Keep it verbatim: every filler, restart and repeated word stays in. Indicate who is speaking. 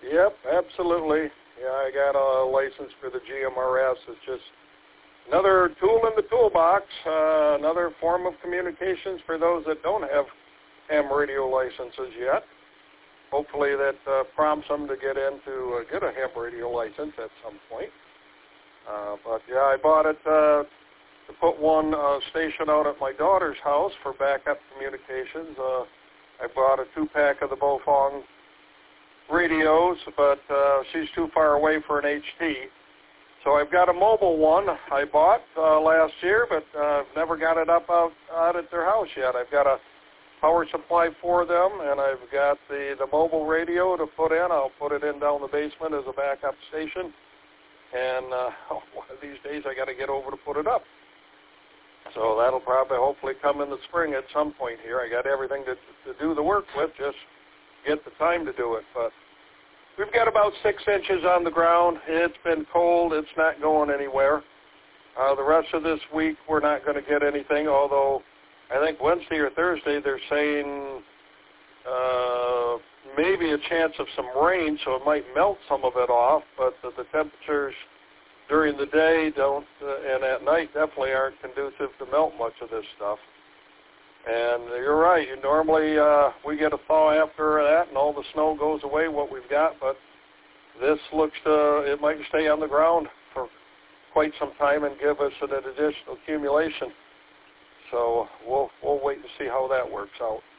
Speaker 1: Yep, absolutely. Yeah, I got a license for the G M R S. It's just another tool in the toolbox, uh, another form of communications for those that don't have ham radio licenses yet. Hopefully that uh, prompts them to get in to uh, get a ham radio license at some point. Uh, but yeah, I bought it uh, to put one uh, station out at my daughter's house for backup communications. Uh, I bought a two-pack of the Bofong radios, but uh, she's too far away for an H T. So I've got a mobile one I bought uh, last year, but uh, I've never got it up out, out at their house yet. I've got a power supply for them, and I've got the, the mobile radio to put in. I'll put it in down the basement as a backup station. And uh, one of these days I got to get over to put it up. So that'll probably hopefully come in the spring at some point here. I got everything to, to do the work with, just get the time to do it. But we've got about six inches on the ground. It's been cold. It's not going anywhere. Uh, the rest of this week we're not going to get anything, although I think Wednesday or Thursday they're saying uh, maybe a chance of some rain, so it might melt some of it off, but the, the temperatures during the day don't, uh, and at night definitely aren't conducive to melt much of this stuff. And you're right, you normally, uh, we get a thaw after that and all the snow goes away, what we've got, but this looks to, it might stay on the ground for quite some time and give us an additional accumulation. So we'll, we'll wait and see how that works out.